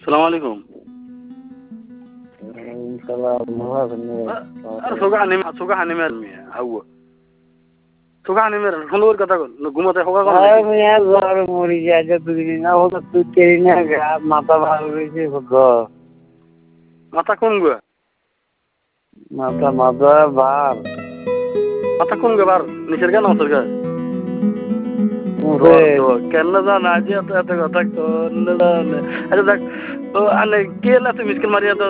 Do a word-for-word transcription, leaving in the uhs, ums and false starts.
সালাম আলাইকুম। আর সোগা হানিম সোগা হানিমের মিয়া আউয়া সোগা হানিমের হলোর কথা কল ঘুমাতে হোগা কোন আরে মিয়া জ্বর মরি যায় যে দুই দিন না হলো তুই তেরি না গা মাথা ভালো হয়েছে গ মাথা কম গো মাথা মাথা ভার মাথা কম গো বার নিচের গান অসর গা কেন জান আজ এত এত কথা কোন আচ্ছা দেখ ও আনে কে না তুই মিসকেল মারিয়া